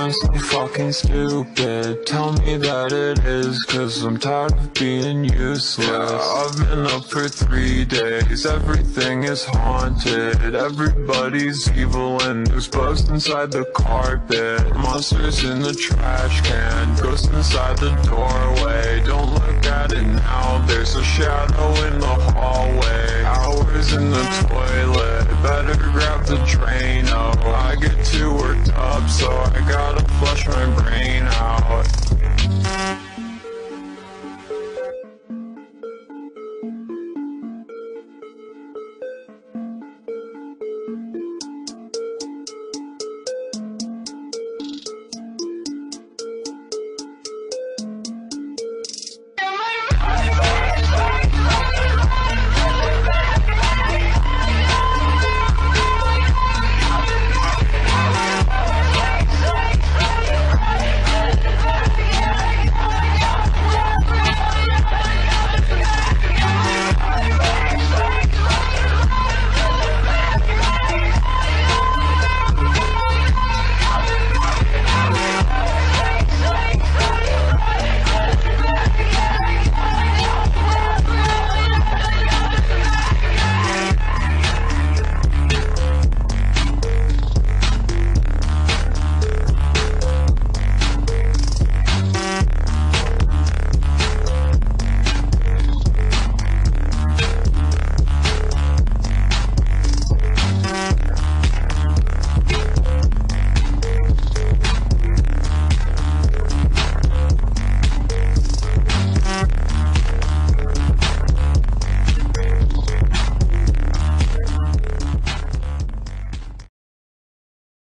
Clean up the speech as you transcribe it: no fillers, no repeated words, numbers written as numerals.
am so fucking stupid. Tell me that it is, cause I'm tired of being useless. Yeah, I've been up for 3 days, everything is haunted. Everybody's evil and there's bugs inside the carpet. Monsters in the trash can, ghosts inside the doorway. Don't look at it now, there's a shadow in the hallway. Hours in the toilet, better grab the Drano. I get too worked up, so I gotta flush my brain out.